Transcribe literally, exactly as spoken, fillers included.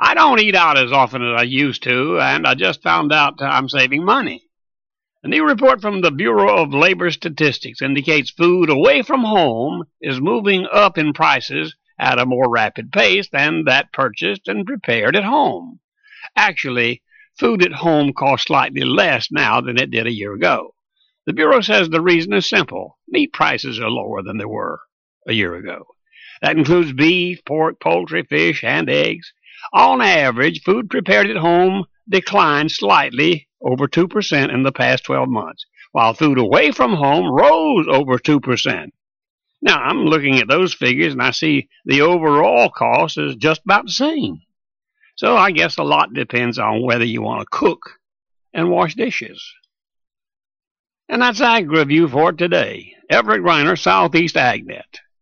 I don't eat out as often as I used to, and I just found out I'm saving money. A new report from the Bureau of Labor Statistics indicates food away from home is moving up in prices at a more rapid pace than that purchased and prepared at home. Actually, food at home costs slightly less now than it did a year ago. The Bureau says the reason is simple. Meat prices are lower than they were a year ago. That includes beef, pork, poultry, fish, and eggs. On average, food prepared at home declined slightly over two percent in the past twelve months, while food away from home rose over two percent. Now, I'm looking at those figures, and I see the overall cost is just about the same. So I guess a lot depends on whether you want to cook and wash dishes. And that's Ag Review for today. Everett Reiner, Southeast AgNet.